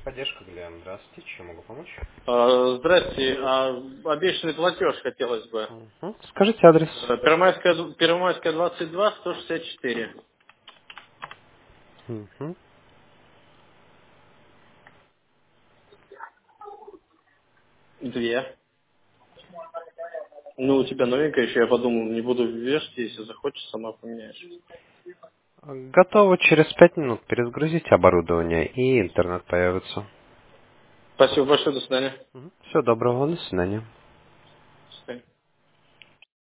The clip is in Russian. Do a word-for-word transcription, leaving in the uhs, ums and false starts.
Техподдержка, Глеб. Здравствуйте, чем могу помочь? А, Здрасте. А, Обещанный платеж хотелось бы. Мгм. Скажите адрес. Э, Первомайская, д- Первомайская двадцать два, сто шестьдесят четыре. Мгм. Две. Ну, у тебя новенькая еще, я подумал, не буду вешать, если захочешь, сама поменяешь. Готово через пять минут. Перезагрузите оборудование, и интернет появится. Спасибо большое, до свидания. Всего доброго, до свидания. До свидания.